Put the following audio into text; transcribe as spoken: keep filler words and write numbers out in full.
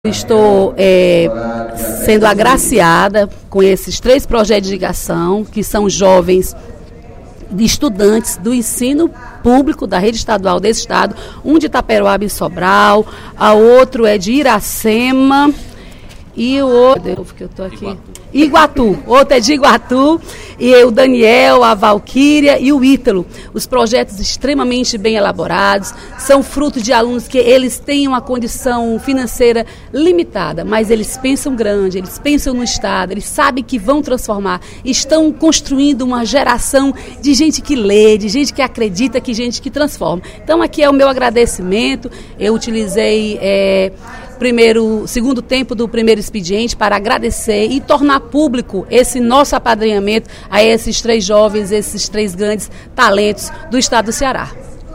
Estou é, sendo agraciada com esses três projetos de ligação, que são jovens de estudantes do ensino público da rede estadual desse estado, um de Itaperuaba e Sobral, a outro é de Iracema e o outro que eu tô aqui Iguatu, outro é de Iguatu, e o Daniel, a Valquíria e o Ítalo. Os projetos extremamente bem elaborados, são fruto de alunos que eles têm uma condição financeira limitada, mas eles pensam grande, eles pensam no estado, eles sabem que vão transformar, estão construindo uma geração de gente que lê, de gente que acredita, que gente que transforma. Então aqui é o meu agradecimento, eu utilizei é, primeiro, segundo tempo do primeiro expediente para agradecer e tornar público esse nosso apadrinhamento a esses três jovens, esses três grandes talentos do estado do Ceará.